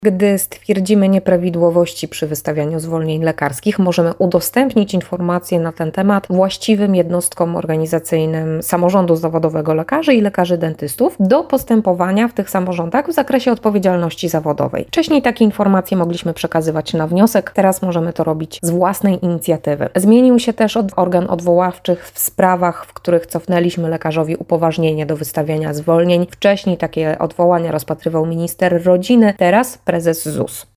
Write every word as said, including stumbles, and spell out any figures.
Gdy stwierdzimy nieprawidłowości przy wystawianiu zwolnień lekarskich, możemy udostępnić informacje na ten temat właściwym jednostkom organizacyjnym samorządu zawodowego lekarzy i lekarzy dentystów do postępowania w tych samorządach w zakresie odpowiedzialności zawodowej. Wcześniej takie informacje mogliśmy przekazywać na wniosek, teraz możemy to robić z własnej inicjatywy. Zmienił się też od organ odwoławczy w sprawach, w których cofnęliśmy lekarzowi upoważnienie do wystawiania zwolnień. Wcześniej takie odwołania rozpatrywał minister rodziny, teraz prezes Z U S.